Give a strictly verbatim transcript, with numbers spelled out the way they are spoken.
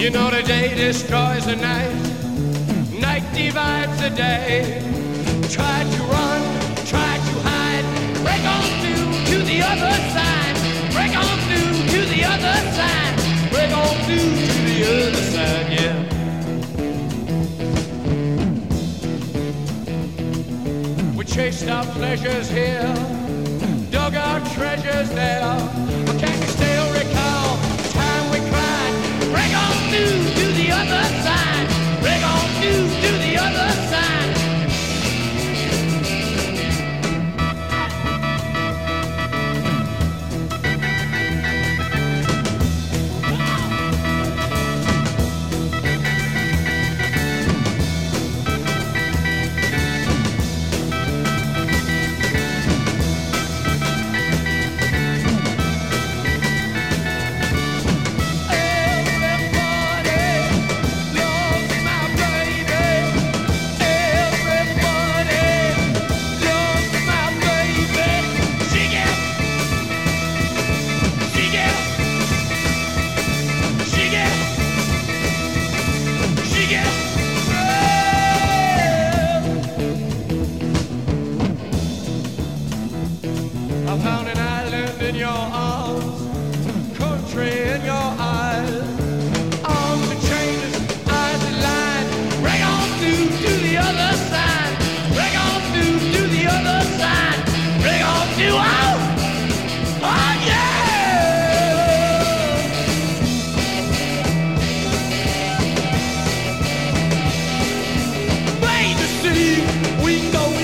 You know the day destroys the night, night divides the day. Try to run, try to hide, break on through to the other side. Break on through to the other side. Break on through to the other side, yeah. We chased our pleasures here, dug our treasures there. But can you still recall the time we cried? Break on through to the other side. Break on through to the other side. I found an island in your arms, country in your eyes, arms and changes, eyes that line. Break on through to the other side. Break on through to the other side. Break on through, oh, oh yeah! Baby, see, we go